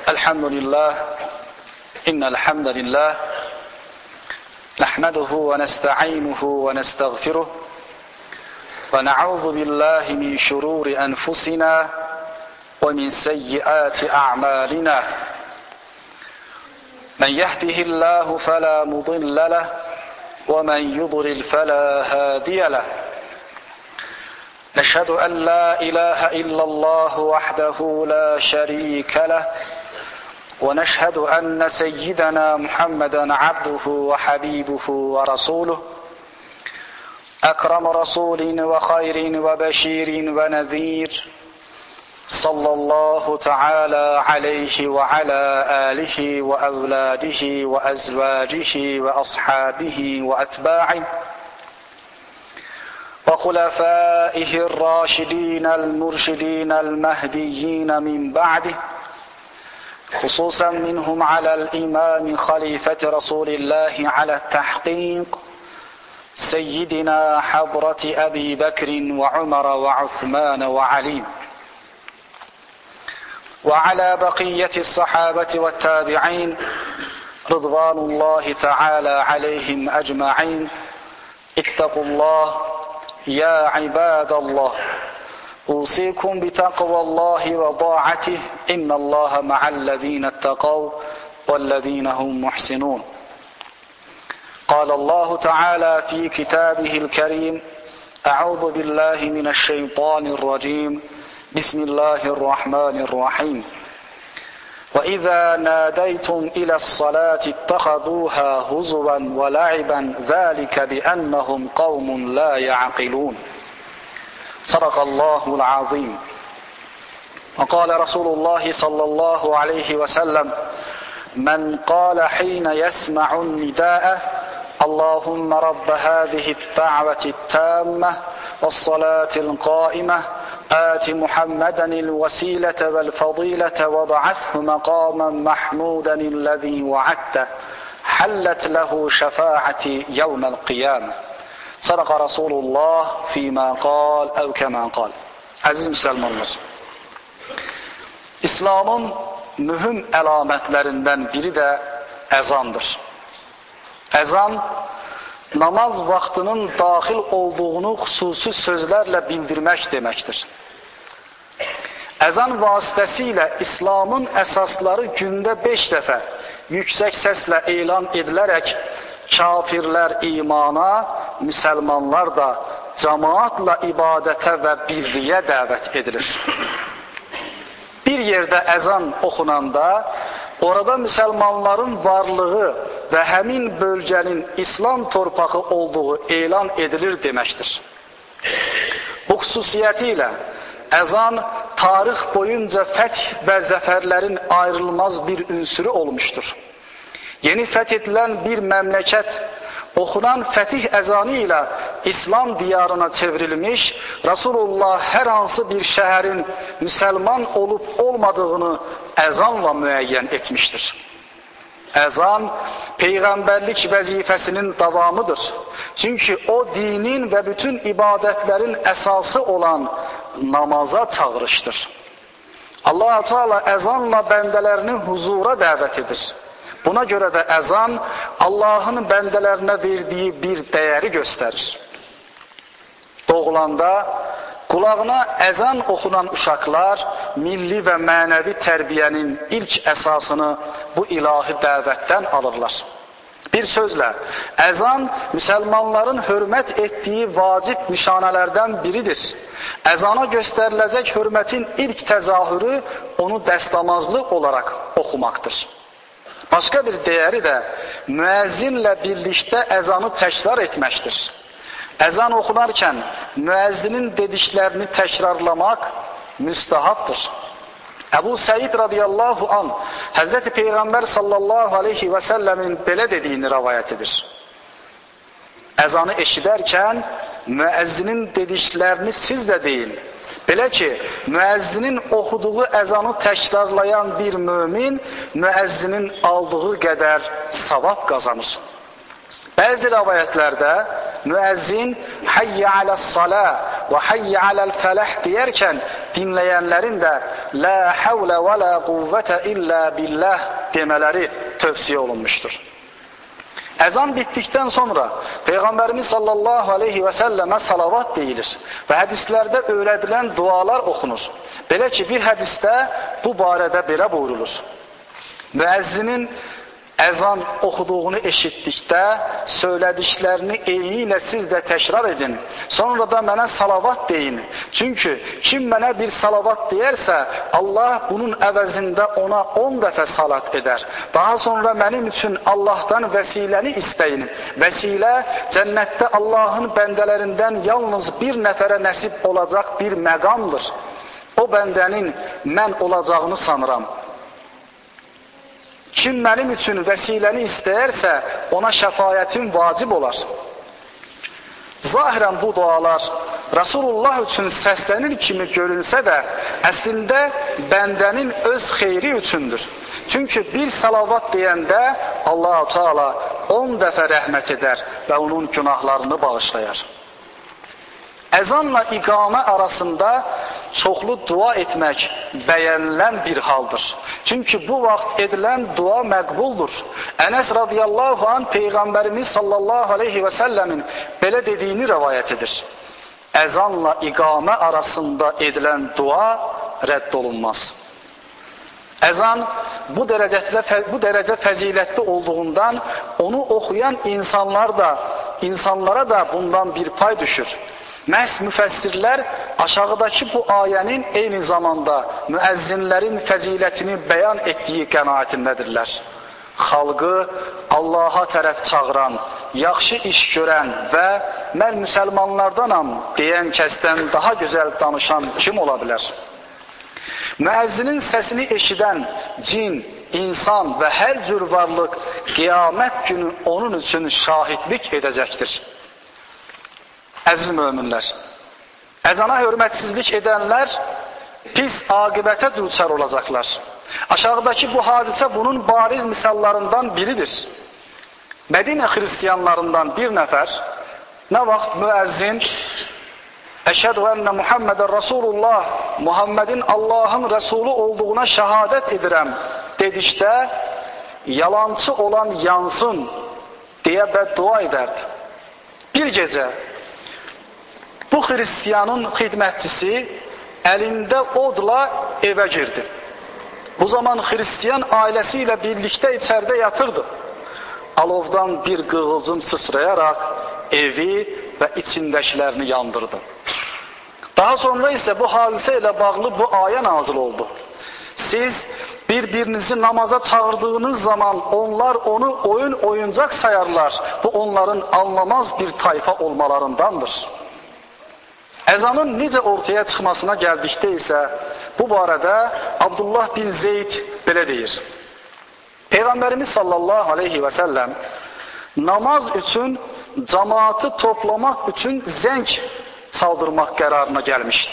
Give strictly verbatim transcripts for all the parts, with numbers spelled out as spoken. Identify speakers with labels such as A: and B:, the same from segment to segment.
A: الحمد لله إن الحمد لله نحمده ونستعينه ونستغفره ونعوذ بالله من شرور أنفسنا ومن سيئات أعمالنا من يهده الله فلا مضل له ومن يضلل فلا هادي له نشهد أن لا إله إلا الله وحده لا شريك له ونشهد أن سيدنا محمدا عبده وحبيبه ورسوله أكرم رسول وخير وبشير ونذير صلى الله تعالى عليه وعلى آله وأولاده وأزواجه وأصحابه وأتباعه وخلفائه الراشدين المرشدين المهديين من بعده خصوصا منهم على الإمام خليفة رسول الله على التحقيق سيدنا حضرة أبي بكر وعمر وعثمان وعلي وعلى بقية الصحابة والتابعين رضوان الله تعالى عليهم أجمعين اتقوا الله يا عباد الله أوصيكم بتقوى الله وطاعته إن الله مع الذين اتقوا والذين هم محسنون قال الله تعالى في كتابه الكريم أعوذ بالله من الشيطان الرجيم بسم الله الرحمن الرحيم وإذا ناديتم إلى الصلاة اتخذوها هزوا ولعبا ذلك بأنهم قوم لا يعقلون صدق الله العظيم وقال رسول الله صلى الله عليه وسلم من قال حين يسمع النداء اللهم رب هذه الدعوة التامة والصلاة القائمة آت محمدا الوسيلة والفضيلة وابعثه مقاما محمودا الذي وعدته حلت له شفاعتي يوم القيامة صدق رسول الله فيما قال أو كما قال. Aziz Müslümanlar, İslam'ın mühüm əlamətlərindən biri də əzandır. Əzan, namaz vaxtının daxil olduğunu xüsusi sözlərlə bildirmək deməkdir. Əzan vasitəsilə İslamın əsasları gündə beş dəfə yüksək səslə elan edilərək kafirlər imana, müsəlmanlar da cəmaatla ibadətə və birliyə dəvət edilir. Bir yerdə əzan oxunanda orada müsəlmanların varlığı və həmin bölgənin İslam torpağı olduğu elan edilir deməkdir. Bu xüsusiyyəti ilə əzan tarix boyunca fəth və zəfərlərin ayrılmaz bir ünsürü olmuşdur. Yeni fəth edilən bir məmləkət oxunan fətih əzanı ilə İslam diyarına çevrilmiş, Rasulullah hər hansı bir şəhərin müsəlman olub olmadığını əzanla müəyyən etmişdir. Əzan, peyğəmbərlik vəzifəsinin davamıdır. Çünki o dinin və bütün ibadətlərin əsası olan namaza çağırışdır. Allah-u Teala əzanla bəndələrini huzura dəvət edir. Buna görə də əzan Allahın bəndələrinə verdiyi bir dəyəri göstərir. Doğulanda qulağına əzan oxunan uşaqlar milli və mənəvi tərbiyənin ilk əsasını bu ilahi dəvətdən alırlar. Bir sözlə, əzan müsəlmanların hörmət etdiyi vacib nişanələrdən biridir. Əzana göstəriləcək hörmətin ilk təzahürü onu dəstəmazlı olaraq oxumaqdır. Başqa bir dəyəri də müəzzinlə birlikdə əzanı təkrar etməkdir. Əzan oxunarkən müəzzinin dediklərini təkrarlamaq müstəhabdır. Əbu Səid radiyallahu anh Həzrəti Peyğəmbər sallallahu aleyhi və səlləmin belə dediyini rəvayət edir. Əzanı eşidərkən müəzzinin dediklərini siz də deyin. Belə ki, müəzzinin oxuduğu əzanı təkrarlayan bir mömin müəzzinin aldığı qədər savab qazanır. Bəzi rəvayətlərdə müəzzin hayyə aləs-salə və hayy aləl fələh deyərkən dinləyənlərin də la havlə və la quvvətə illə billah demələri tövsiyə olunmuşdur. Əzan bitdikdən sonra Peyğəmbərimiz sallallahu aleyhi və səlləmə salavat deyilir və hədislərdə öyrədilən dualar oxunur. Belə ki, bir hədisdə bu barədə belə buyurulur. Müəzzinin əzan oxuduğunu eşitdikdə söylədiklərini eyni ilə siz də təkrar edin. Sonra da mənə salavat deyin. Çünki kim mənə bir salavat deyərsə, Allah bunun əvəzində ona on dəfə salat edər. Daha sonra mənim üçün Allahdan vəsiləni istəyin. Vəsilə cənnətdə Allahın bəndələrindən yalnız bir nəfərə nəsib olacaq bir məqamdır. O bəndənin mən olacağını sanıram. Kim mənim üçün vəsiləni istəyərsə, ona şəfayətim vacib olar. Zahirən bu dualar Rasulullah üçün səslənir kimi görünsə də, əslində bəndənin öz xeyri üçündür. Çünki bir salavat deyəndə Allah-u Teala on dəfə rəhmət edər və onun günahlarını bağışlayar. Əzanla iqamə arasında çoxlu dua etmək bəyənilən bir haldır. Çünki bu vaxt edilən dua məqbuldur. Ənəs radiyallahu anh Peyğəmbərimiz sallallahu aleyhi və səlləmin belə dediyini rəvayət edir. Əzanla iqamə arasında edilən dua rədd olunmaz. Əzan bu dərəcədə, bu dərəcə fəzilətli olduğundan onu oxuyan insanlar da, insanlara da bundan bir pay düşür. Məhz müfəssirlər aşağıdakı bu ayənin eyni zamanda müəzzinlərin fəzilətini bəyan etdiyi qənaətindədirlər. Xalqı Allaha tərəf çağıran, yaxşı iş görən və mən müsəlmanlardanam deyən kəsdən daha gözəl danışan kim ola bilər? Müəzzinin səsini eşidən cin, insan və hər cür varlıq qiyamət günü onun üçün şahidlik edəcəkdir. Əziz möminlər, əzana hörmətsizlik edənlər pis aqibətə düçar olacaqlar. Aşağıdakı bu hadisə bunun bariz misallarından biridir. Mədinə xristiyanlarından bir nəfər nə vaxt müəzzin Əşhədü ənə Muhammedən Rasulullah, Muhammedin Allahın Rəsulu olduğuna şəhadət edirəm dedikdə yalancı olan yansın deyə bəddua edərdi. Bir gecə bu xristiyanın xidmətçisi əlində odla evə girdi. Bu zaman xristiyan ailəsi ilə birlikdə içəridə yatırdı. Alovdan bir qığılcım sıçrayaraq evi və içindəkilərini yandırdı. Daha sonra isə bu hadisə ilə bağlı bu ayə nazil oldu. Siz bir-birinizi namaza çağırdığınız zaman onlar onu oyun oyuncaq sayarlar. Bu onların anlamaz bir tayfa olmalarındandır. Əzanın necə ortaya çıxmasına gəldikdə isə bu barədə Abdullah bin Zeyd belə deyir. Peyğəmbərimiz sallallahu aleyhi və səlləm namaz üçün cəmaatı toplamaq üçün zəng saldırmaq qərarına gəlmişdi.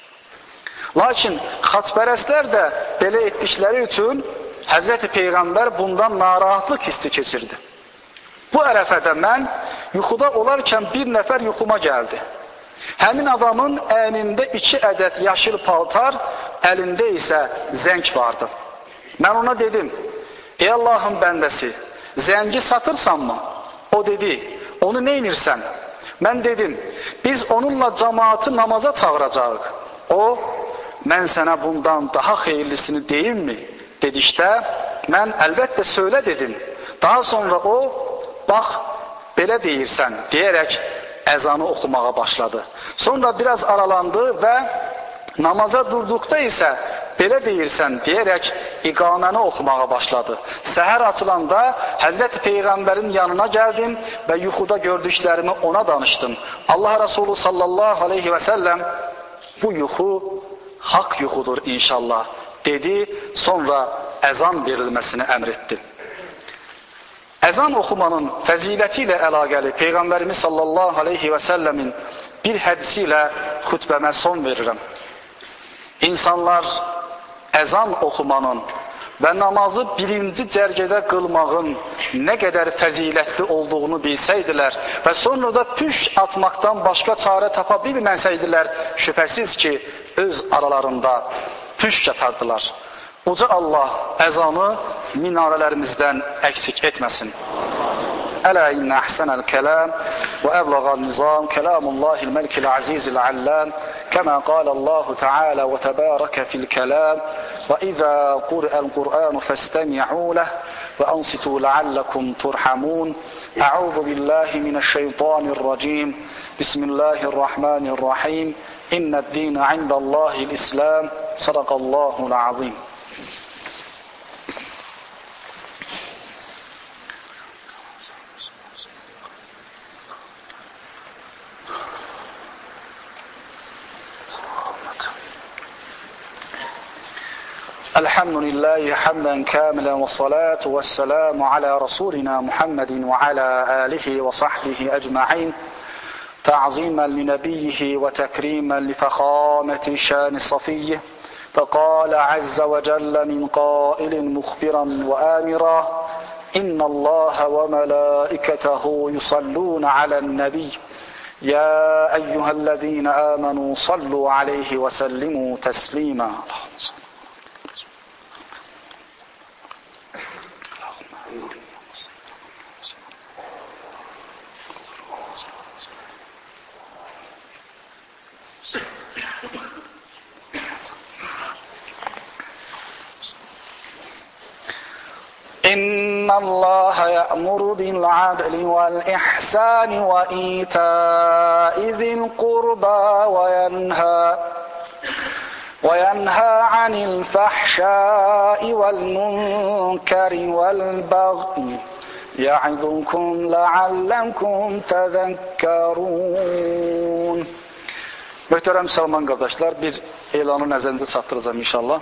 A: Lakin xaçpərəstlər də belə etdikləri üçün Həzrəti Peyğəmbər bundan narahatlıq hissi keçirdi. Bu ərəfədə mən yuxuda olarkən bir nəfər yuxuma gəldi. Həmin adamın əynində iki ədəd yaşıl paltar, əlində isə zəng vardı. Mən ona dedim, ey Allahın bəndəsi, zəngi satırsanmı? O dedi, onu neynirsən? Mən dedim, biz onunla cəmaatı namaza çağıracağıq. O, mən sənə bundan daha xeyirlisini deyimmi? Dedikdə, mən əlbəttə söylə dedim. Daha sonra o, bax, belə deyirsən, deyərək əzanı oxumağa başladı. Sonra biraz aralandı və namaza durduqda isə belə deyirsən deyərək iqaməni oxumağa başladı. Səhər açılanda Həzrəti Peyğəmbərin yanına gəldim və yuxuda gördüklərimi ona danışdım. Allah Resulü sallallahu aleyhi və səlləm bu yuxu haqq yuxudur inşallah dedi, sonra əzan verilməsini əmr etdi. Əzan oxumanın fəziləti ilə əlaqəli Peyğəmbərimiz sallallahu aleyhi və səlləmin bir hədisi ilə xütbəmə son verirəm. İnsanlar əzan oxumanın və namazı birinci cərgədə qılmağın nə qədər fəzilətli olduğunu bilsəydilər və sonra da püş atmaqdan başqa çarə tapa bilməsəydilər, şübhəsiz ki, öz aralarında püş yatardılar. Uca Allah əzanı minarələrimizdən əksik etməsin. Ələ innə əhsənəl kələm və əblağal nizam kələmullahil məlkil azizil alləm kəmə qalallahu teala və təbərəkə fil kələm və izə qur'əl qur'anu fəstəmi'u ləh və ansitu ləalləkum turhamun. Əuzu billahi minəşşeytanirracim. Bismillahirrahmanirrahim. İnnəd-dîne indəllâhil islam. Sadaqallahul azim. Elhamdülillahi hamden kamilen ve salatu ve selamu ala Rasulina Muhammedin ve ala alihi ve sahbihi ecma'in ta'zimen li nebiyyihi ve tekrimen li fekhameti şani safiyyih. فقال عز وجل من قائل مخبرا وآمرا إن الله وملائكته يصلون على النبي يا أيها الذين آمنوا صلوا عليه وسلموا تسليما. إن الله يأمر بالعدل والإحسان وإيتاء ذي القربى وينهى وينهى عن الفحشاء والمنكر والبغي يعظكم لعلكم تذكرون. Möhtərəm Müslüman qardaşlar, bir elanı nəzərinizə çatdıracağım inşallah.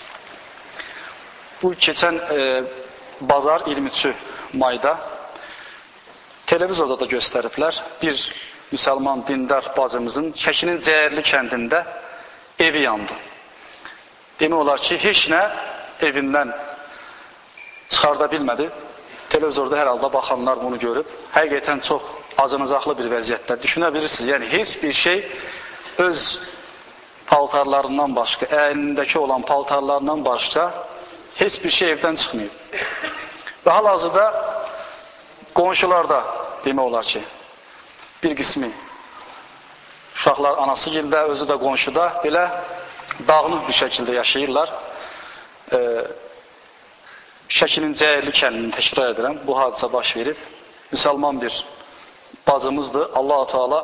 A: Bu keçən e, bazar iyirmi üçü mayda televizorda da göstəriblər. Bir müsəlman dindar bacımızın Şəkinin Cəyərli kəndində evi yandı. Demək olar ki, heç nə evindən çıxarda bilmədi. Televizorda hər halda baxanlar bunu görüb. Həqiqətən çox acınacaqlı bir vəziyyətdə. Düşünə bilirsiniz, yəni heç bir şey öz paltarlarından başqa, əynindəki olan paltarlarından başqa heç bir şey evdən çıxmayıb. Və hal-hazırda qonşularda demək olar ki, bir qismi uşaqlar anası gildə, özü də qonşuda belə dağınıq bir şəkildə yaşayırlar. Ee, Şəkinin Cəyərli kəndini təkrar edirəm. Bu hadisə baş verib. Müsəlman bir bacımızdır. Allah-u Teala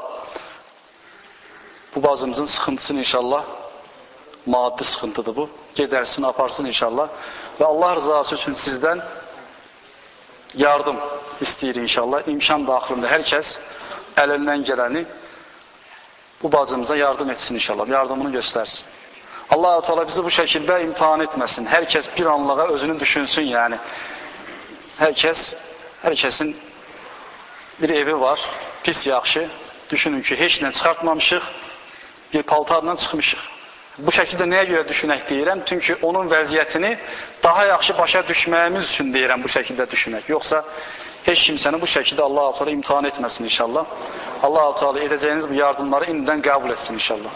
A: bu bacımızın sıxıntısını inşallah, maddi sıxıntıdır bu, gedərsin, aparsın inşallah. Və Allah rızası üçün sizdən yardım istəyir inşallah. İmkan daxilində hər kəs əlindən gələni bu bacımıza yardım etsin inşallah. Yardımını göstərsin. Allah-u Teala bizi bu şəkildə imtihan etməsin. Hər kəs bir anlığa özünü düşünsün yəni. Hər kəs, hər kəsin bir evi var, pis yaxşı. Düşünün ki, heç nə çıxartmamışıq, bir paltarla çıxmışıq. Bu şəkildə nəyə görə düşünək deyirəm? Çünki onun vəziyyətini daha yaxşı başa düşməyimiz üçün deyirəm bu şəkildə düşünək. Yoxsa heç kimsəni bu şəkildə Allah-u Teala imtihan etməsin inşallah. Allah-u Teala edəcəyiniz bu yardımları indidən qəbul etsin inşallah.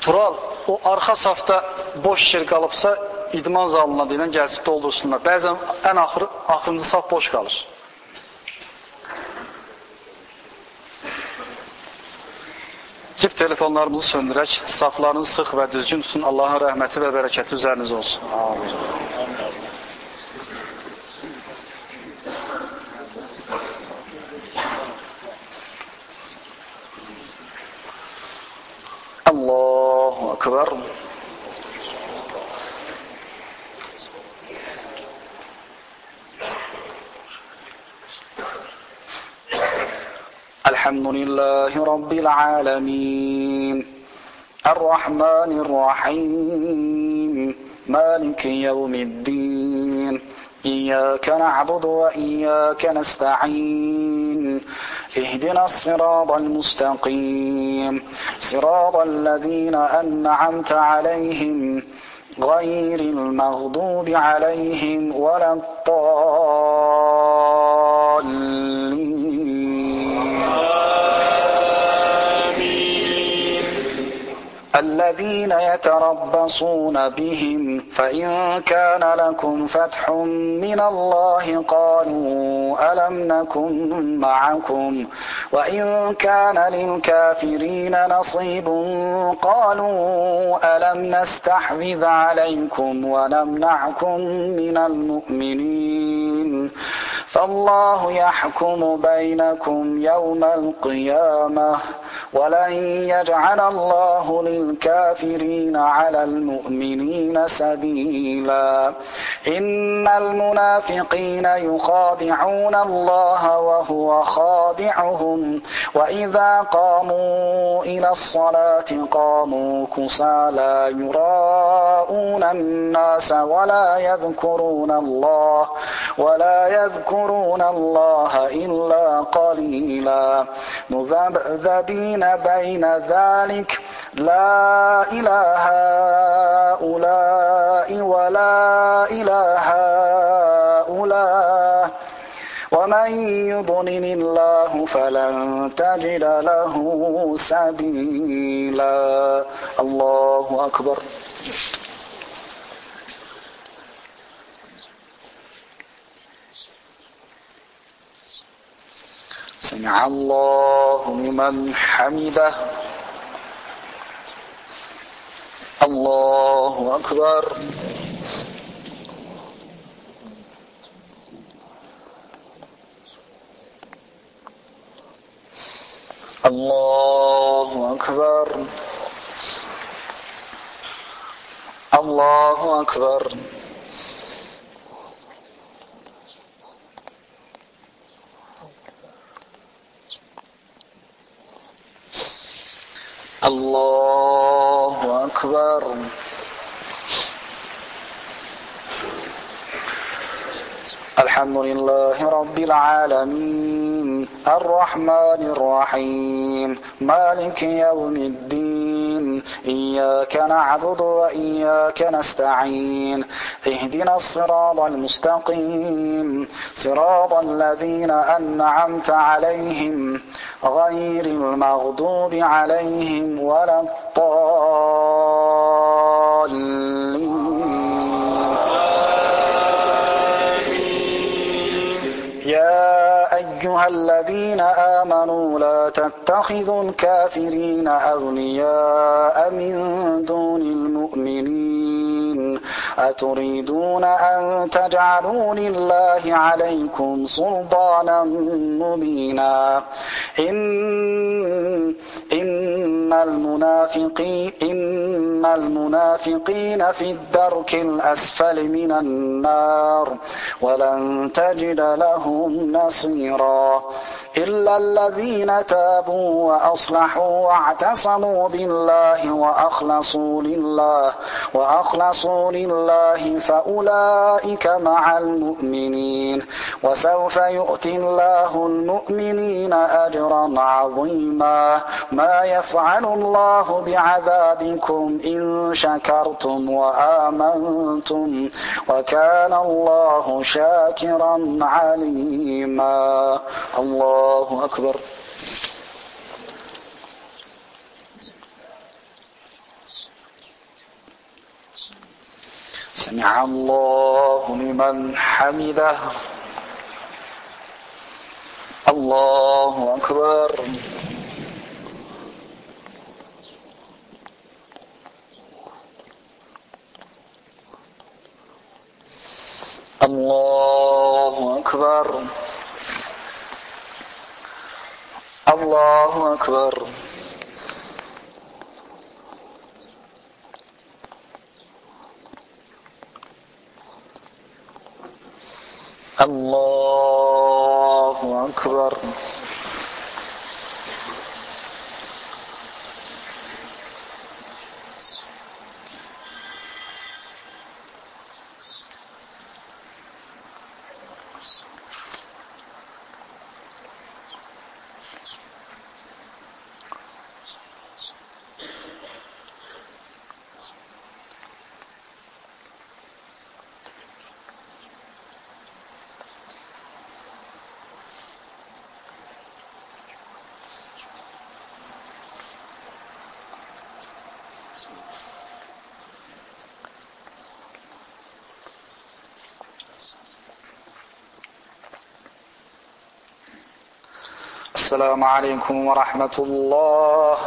A: Tural, o arxa safda boş yer qalıbsa idman zalına deyilən gəlsib doldursunlar. Bəzən ən axır, axırıncı saf boş qalır. Cip telefonlarımızı söndürək, saflarınızı sıx və düzgün tutun. Allahın rəhməti və bərəkəti üzərinizə olsun. Amin. Allahu Ekber. الحمد لله رب العالمين الرحمن الرحيم مالك يوم الدين إياك نعبد وإياك نستعين اهدنا الصراط المستقيم صراط الذين أنعمت عليهم غير المغضوب عليهم ولا الضالين الذين يتربصون بهم فإن كان لكم فتح من الله قالوا ألم نكن معكم وإن كان للكافرين نصيب قالوا ألم نستحوذ عليكم ونمنعكم من المؤمنين فالله يحكم بينكم يوم القيامة ولن يجعل الله للكافرين على المؤمنين سبيلا إن المنافقين يخادعون الله وهو خادعهم وإذا قاموا إلى الصلاة قاموا كسالى يراءون الناس ولا يذكرون الله ولا يذكرون الله إلا قليلا مذبذبين بين ذلك لا إله هؤلاء ولا إله هؤلاء ومن يضلل الله فلن تجد له سبيلا الله أكبر. سمع الله لمن حمده الله أكبر. الله أكبر الله أكبر. الله أكبر. الحمد لله رب العالمين الرحمن الرحيم مالك يوم الدين إياك نعبد وإياك نستعين اهدنا الصراط المستقيم صراط الذين أنعمت عليهم غير المغضوب عليهم ولا الضالين. يا أيها الذين آمنوا لا تتخذوا الكافرين أولياء من دون المؤمنين أتريدون أن تجعلوا لله عليكم سلطانا مبينا إن إن المنافقين إن المنافقين في الدرك الأسفل من النار ولن تجد لهم نصيرا إلا الذين تابوا وأصلحوا واعتصموا بالله وأخلصوا لله وأخلصوا لله فأولئك مع المؤمنين وسوف يؤتي الله المؤمنين أجرا عظيما ما يفعل الله بعذابكم إن شكرتم وآمنتم وكان الله شاكرا عليما. الله أكبر. سمع الله لمن حمده. الله أكبر. الله أكبر. الله أكبر. الله أكبر. السلام عليكم ورحمة الله.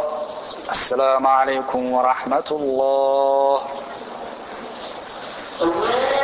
A: السلام عليكم ورحمة الله.